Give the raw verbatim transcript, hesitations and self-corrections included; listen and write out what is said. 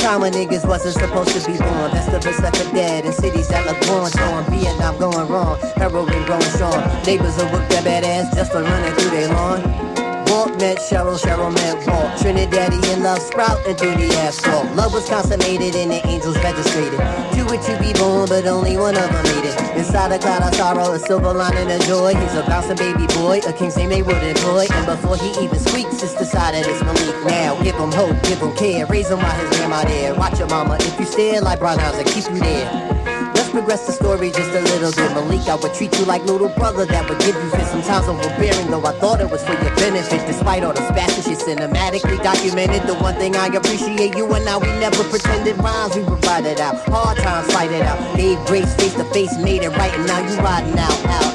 time when niggas wasn't supposed to be born. Festivus left for dead in cities that look born torn. Vietnam going wrong, heroin growing strong. Neighbors will whoop their bad ass just for running through their lawn. Walt met Cheryl, Cheryl met Walt. Trinidadian and love sprouting through the asphalt. Love was consummated and the angels registrated. Two were to be born, but only one of them made it. Inside a cloud of sorrow, a silver lining of joy. He's a bouncing baby boy, a king's name they would employ. And before he even squeaks, it's decided it's Malik now. Give him hope, give him care, raise him while his grandma there. Watch your mama, if you stare like Brown House, keep you there. Let's progress the story just a little bit. Malik, I would treat you like little brother that would give you fit. Sometimes overbearing, though I thought it was for your benefit. Despite all the spastic shit cinematically documented, the one thing I appreciate you and now we never pretended rhymes. We would ride it out, hard times fight it out. Gave grace face to face, made it right, and now you riding out, out.